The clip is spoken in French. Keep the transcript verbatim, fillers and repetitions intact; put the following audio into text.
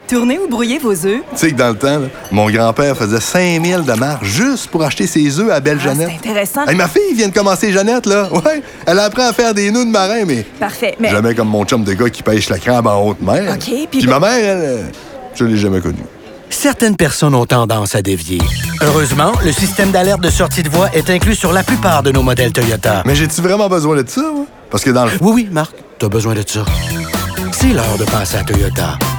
Tournez ou brouillez vos œufs. Tu sais que dans le temps, là, mon grand-père faisait cinq mille de marge juste pour acheter ses œufs à Belle Ah, Jeannette. c'est intéressant. Hey, ma fille vient de commencer Jeannette, là. Ouais, elle apprend à faire des nœuds de marin, mais Parfait, mais... jamais comme mon chum de gars qui pêche la crabe en haute mer. OK, puis... Puis ma mère, elle, euh, je l'ai jamais connue. Certaines personnes ont tendance à dévier. Heureusement, le système d'alerte de sortie de voie est inclus sur la plupart de nos modèles Toyota. Mais j'ai-tu vraiment besoin de ça, moi? Parce que dans le... Oui, oui, Marc, t'as besoin de ça. C'est l'heure de passer à Toyota.